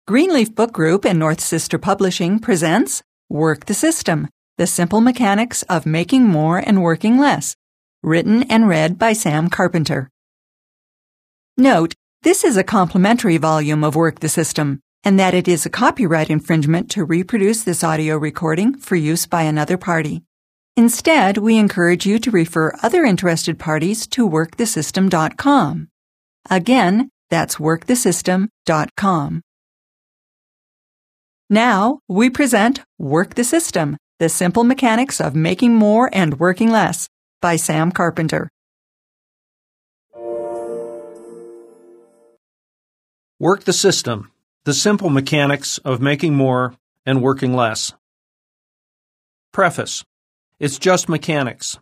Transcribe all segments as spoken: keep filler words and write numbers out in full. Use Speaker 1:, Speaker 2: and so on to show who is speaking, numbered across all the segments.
Speaker 1: Greenleaf Book Group and North Sister Publishing presents Work the System, The Simple Mechanics of Making More and Working Less, written and read by Sam Carpenter. Note, this is a complimentary volume of Work the System, and that it is a copyright infringement to reproduce this audio recording for use by another party. Instead, we encourage you to refer other interested parties to work the system dot com. Again, that's work the system dot com. Now, we present Work the System, The Simple Mechanics of Making More and Working Less by Sam Carpenter.
Speaker 2: Work the System, The Simple Mechanics of Making More and Working Less. Preface. It's just mechanics.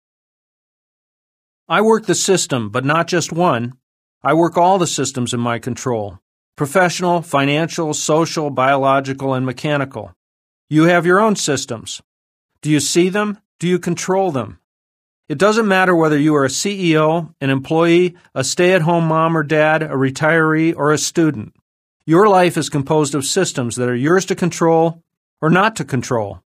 Speaker 2: I work the system, but not just one. I work all the systems in my control. Professional, financial, social, biological, and mechanical. You have your own systems. Do you see them? Do you control them? It doesn't matter whether you are a C E O, an employee, a stay-at-home mom or dad, a retiree, or a student. Your life is composed of systems that are yours to control or not to control.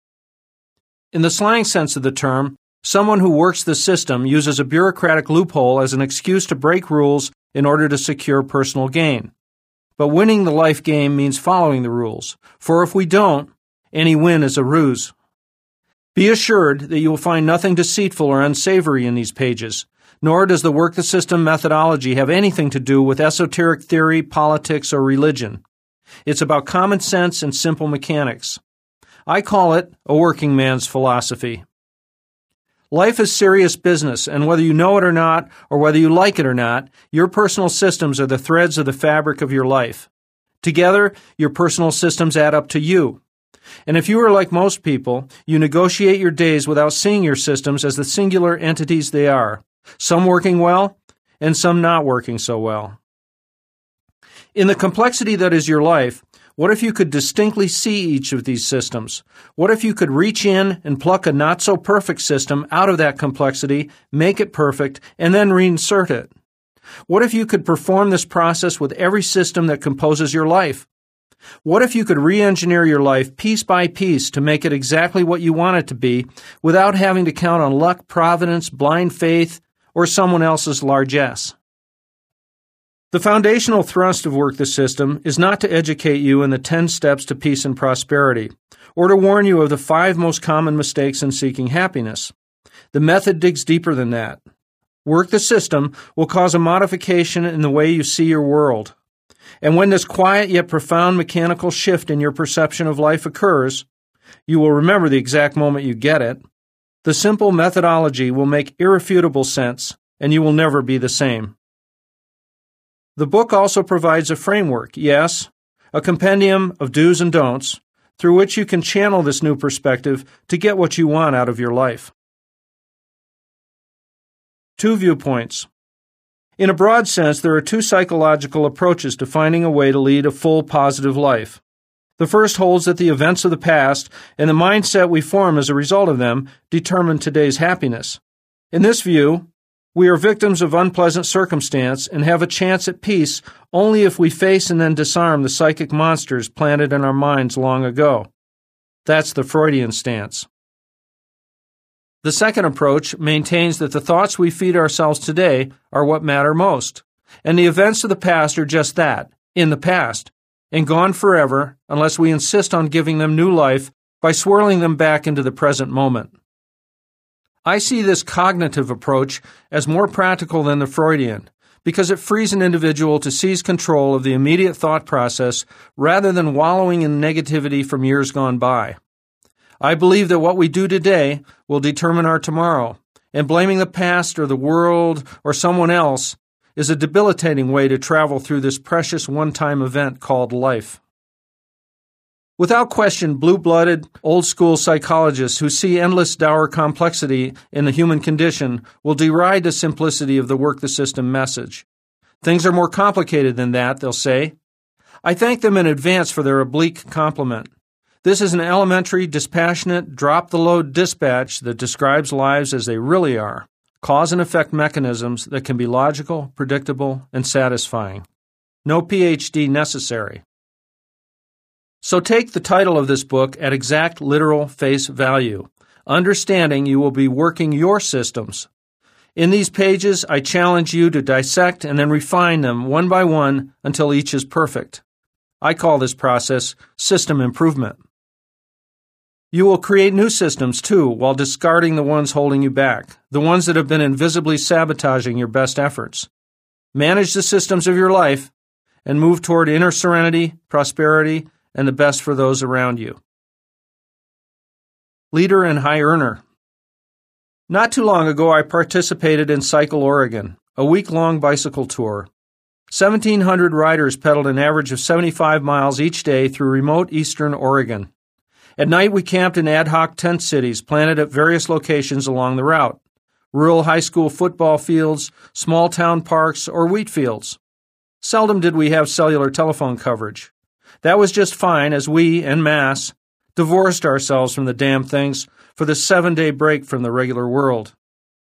Speaker 2: In the slang sense of the term, someone who works the system uses a bureaucratic loophole as an excuse to break rules in order to secure personal gain. But winning the life game means following the rules, for if we don't, any win is a ruse. Be assured that you will find nothing deceitful or unsavory in these pages, nor does the Work the System methodology have anything to do with esoteric theory, politics, or religion. It's about common sense and simple mechanics. I call it a working man's philosophy. Life is serious business, and whether you know it or not, or whether you like it or not, your personal systems are the threads of the fabric of your life. Together, your personal systems add up to you. And if you are like most people, you negotiate your days without seeing your systems as the singular entities they are, some working well, and some not working so well. In the complexity that is your life, what if you could distinctly see each of these systems? What if you could reach in and pluck a not-so-perfect system out of that complexity, make it perfect, and then reinsert it? What if you could perform this process with every system that composes your life? What if you could re-engineer your life piece by piece to make it exactly what you want it to be without having to count on luck, providence, blind faith, or someone else's largesse? The foundational thrust of Work the System is not to educate you in the ten steps to peace and prosperity, or to warn you of the five most common mistakes in seeking happiness. The method digs deeper than that. Work the System will cause a modification in the way you see your world. And when this quiet yet profound mechanical shift in your perception of life occurs, you will remember the exact moment you get it. The simple methodology will make irrefutable sense, and you will never be the same. The book also provides a framework, yes, a compendium of do's and don'ts, through which you can channel this new perspective to get what you want out of your life. Two viewpoints. In a broad sense, there are two psychological approaches to finding a way to lead a full, positive life. The first holds that the events of the past and the mindset we form as a result of them determine today's happiness. In this view, we are victims of unpleasant circumstance and have a chance at peace only if we face and then disarm the psychic monsters planted in our minds long ago. That's the Freudian stance. The second approach maintains that the thoughts we feed ourselves today are what matter most, and the events of the past are just that, in the past, and gone forever unless we insist on giving them new life by swirling them back into the present moment. I see this cognitive approach as more practical than the Freudian because it frees an individual to seize control of the immediate thought process rather than wallowing in negativity from years gone by. I believe that what we do today will determine our tomorrow, and blaming the past or the world or someone else is a debilitating way to travel through this precious one-time event called life. Without question, blue-blooded, old-school psychologists who see endless dour complexity in the human condition will deride the simplicity of the Work the System message. Things are more complicated than that, they'll say. I thank them in advance for their oblique compliment. This is an elementary, dispassionate, drop-the-load dispatch that describes lives as they really are, cause and effect mechanisms that can be logical, predictable, and satisfying. No P H D necessary. So take the title of this book at exact literal face value, understanding you will be working your systems. In these pages, I challenge you to dissect and then refine them one by one until each is perfect. I call this process system improvement. You will create new systems, too, while discarding the ones holding you back, the ones that have been invisibly sabotaging your best efforts. Manage the systems of your life and move toward inner serenity, prosperity, and the best for those around you. Leader and High Earner. Not too long ago, I participated in Cycle Oregon, a week-long bicycle tour. seventeen hundred riders pedaled an average of seventy-five miles each day through remote eastern Oregon. At night, we camped in ad hoc tent cities planted at various locations along the route: rural high school football fields, small town parks, or wheat fields. Seldom did we have cellular telephone coverage. That was just fine, as we, en masse, divorced ourselves from the damn things for the seven-day break from the regular world.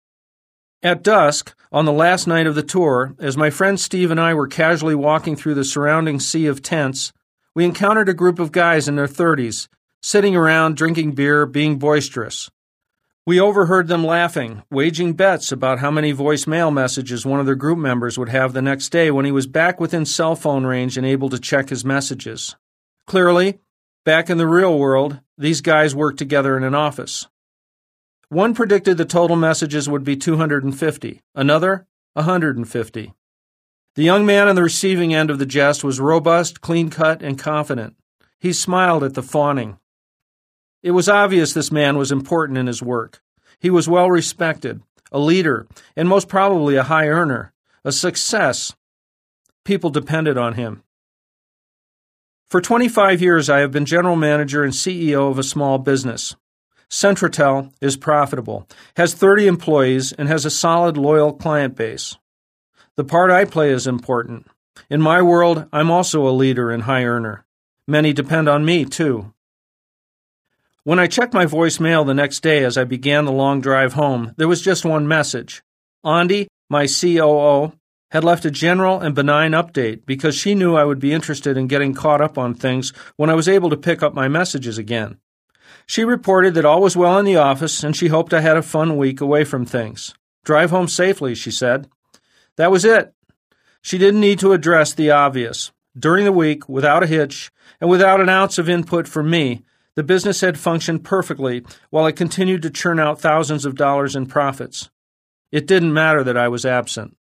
Speaker 2: At dusk, on the last night of the tour, as my friend Steve and I were casually walking through the surrounding sea of tents, we encountered a group of guys in their thirties, sitting around, drinking beer, being boisterous. We overheard them laughing, waging bets about how many voicemail messages one of their group members would have the next day when he was back within cell phone range and able to check his messages. Clearly, back in the real world, these guys worked together in an office. One predicted the total messages would be two hundred fifty, another, one hundred fifty. The young man on the receiving end of the jest was robust, clean-cut, and confident. He smiled at the fawning. It was obvious this man was important in his work. He was well respected, a leader, and most probably a high earner, a success. People depended on him. For twenty-five years, I have been general manager and C E O of a small business. Centratel is profitable, has thirty employees, and has a solid, loyal client base. The part I play is important. In my world, I'm also a leader and high earner. Many depend on me, too. When I checked my voicemail the next day as I began the long drive home, there was just one message. Andi, my C O O, had left a general and benign update because she knew I would be interested in getting caught up on things when I was able to pick up my messages again. She reported that all was well in the office and she hoped I had a fun week away from things. Drive home safely, she said. That was it. She didn't need to address the obvious. During the week, without a hitch, and without an ounce of input from me, the business had functioned perfectly while it continued to churn out thousands of dollars in profits. It didn't matter that I was absent.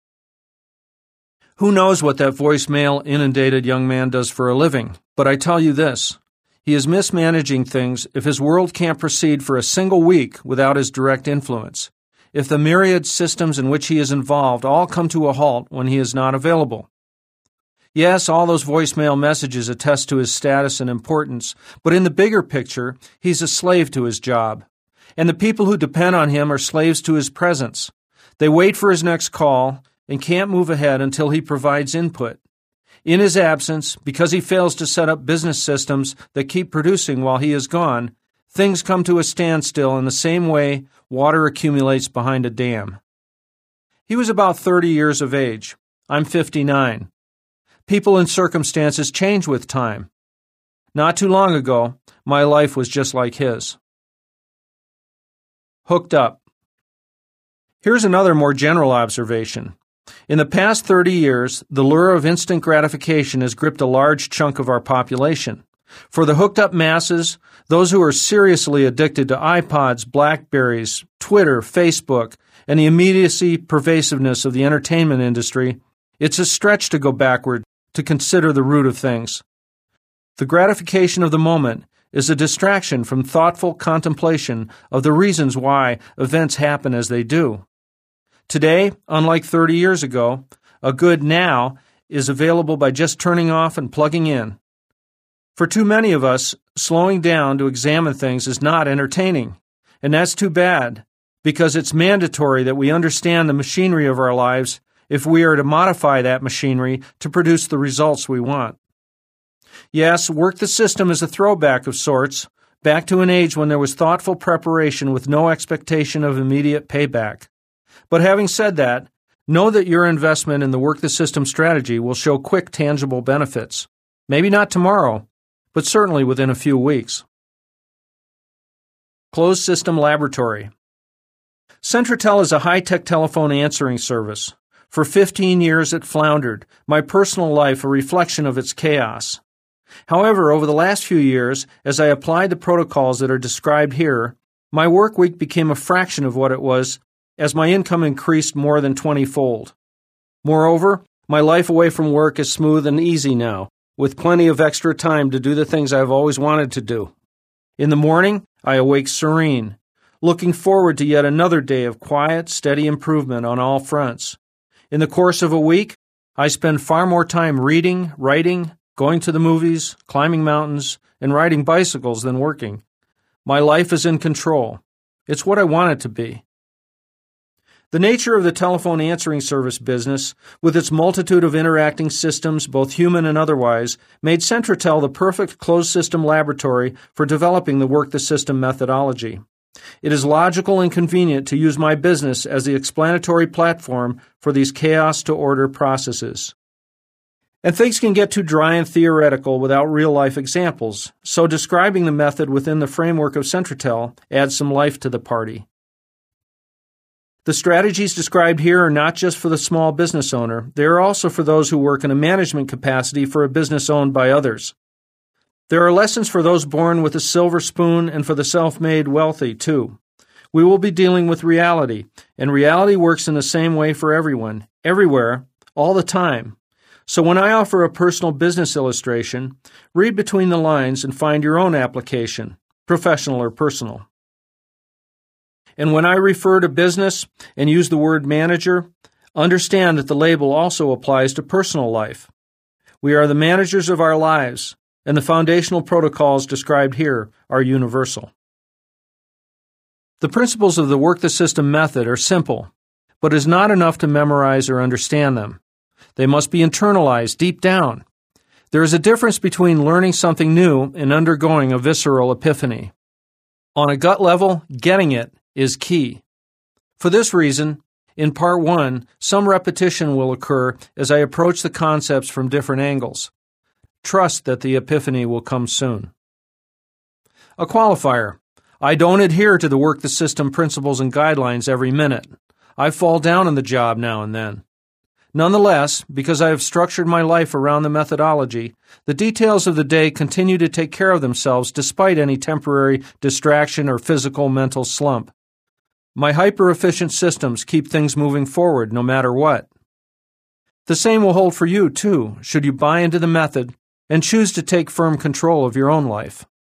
Speaker 2: Who knows what that voicemail-inundated young man does for a living, but I tell you this. He is mismanaging things if his world can't proceed for a single week without his direct influence, if the myriad systems in which he is involved all come to a halt when he is not available. Yes, all those voicemail messages attest to his status and importance, but in the bigger picture, he's a slave to his job. And the people who depend on him are slaves to his presence. They wait for his next call and can't move ahead until he provides input. In his absence, because he fails to set up business systems that keep producing while he is gone, things come to a standstill in the same way water accumulates behind a dam. He was about thirty years of age. I'm fifty-nine. People and circumstances change with time. Not too long ago, my life was just like his. Hooked up. Here's another more general observation. In the past thirty years, the lure of instant gratification has gripped a large chunk of our population. For the hooked-up masses, those who are seriously addicted to iPods, BlackBerries, Twitter, Facebook, and the immediacy pervasiveness of the entertainment industry, it's a stretch to go backward to consider the root of things. The gratification of the moment is a distraction from thoughtful contemplation of the reasons why events happen as they do. Today, unlike thirty years ago, a good now is available by just turning off and plugging in. For too many of us, slowing down to examine things is not entertaining, and that's too bad, because it's mandatory that we understand the machinery of our lives if we are to modify that machinery to produce the results we want. Yes, Work the System is a throwback of sorts, back to an age when there was thoughtful preparation with no expectation of immediate payback. But having said that, know that your investment in the Work the System strategy will show quick, tangible benefits. Maybe not tomorrow, but certainly within a few weeks. Closed System Laboratory. Centratel is a high-tech telephone answering service. For fifteen years it floundered, my personal life a reflection of its chaos. However, over the last few years, as I applied the protocols that are described here, my work week became a fraction of what it was as my income increased more than twenty-fold. Moreover, my life away from work is smooth and easy now, with plenty of extra time to do the things I've always wanted to do. In the morning, I awake serene, looking forward to yet another day of quiet, steady improvement on all fronts. In the course of a week, I spend far more time reading, writing, going to the movies, climbing mountains, and riding bicycles than working. My life is in control. It's what I want it to be. The nature of the telephone answering service business, with its multitude of interacting systems, both human and otherwise, made Centratel the perfect closed-system laboratory for developing the Work the System methodology. It is logical and convenient to use my business as the explanatory platform for these chaos-to-order processes. And things can get too dry and theoretical without real-life examples, so describing the method within the framework of Centratel adds some life to the party. The strategies described here are not just for the small business owner, they are also for those who work in a management capacity for a business owned by others. There are lessons for those born with a silver spoon and for the self-made wealthy, too. We will be dealing with reality, and reality works in the same way for everyone, everywhere, all the time. So when I offer a personal business illustration, read between the lines and find your own application, professional or personal. And when I refer to business and use the word manager, understand that the label also applies to personal life. We are the managers of our lives, and the foundational protocols described here are universal. The principles of the Work the System method are simple, but it is not enough to memorize or understand them. They must be internalized deep down. There is a difference between learning something new and undergoing a visceral epiphany. On a gut level, getting it is key. For this reason, in Part one, some repetition will occur as I approach the concepts from different angles. Trust that the epiphany will come soon. A qualifier. I don't adhere to the Work the System principles and guidelines every minute. I fall down on the job now and then. Nonetheless, because I have structured my life around the methodology, the details of the day continue to take care of themselves despite any temporary distraction or physical mental slump. My hyper-efficient systems keep things moving forward no matter what. The same will hold for you, too, should you buy into the method and choose to take firm control of your own life.